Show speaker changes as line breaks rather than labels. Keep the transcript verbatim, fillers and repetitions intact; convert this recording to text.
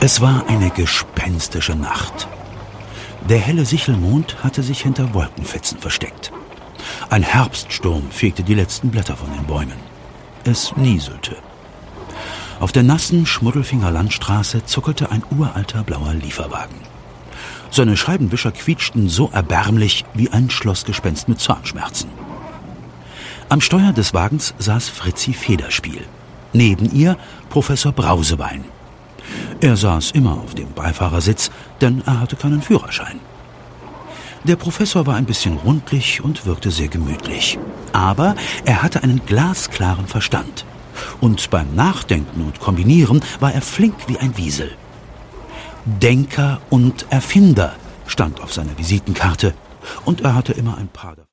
Es war eine gespenstische Nacht. Der helle Sichelmond hatte sich hinter Wolkenfetzen versteckt. Ein Herbststurm fegte die letzten Blätter von den Bäumen. Es nieselte. Auf der nassen Schmuddelfinger Landstraße zuckelte ein uralter blauer Lieferwagen. Seine Scheibenwischer quietschten so erbärmlich wie ein Schlossgespenst mit Zahnschmerzen. Am Steuer des Wagens saß Fritzi Federspiel. Neben ihr Professor Brausewein. Er saß immer auf dem Beifahrersitz, denn er hatte keinen Führerschein. Der Professor war ein bisschen rundlich und wirkte sehr gemütlich. Aber er hatte einen glasklaren Verstand. Und beim Nachdenken und Kombinieren war er flink wie ein Wiesel. Denker und Erfinder stand auf seiner Visitenkarte. Und er hatte immer ein paar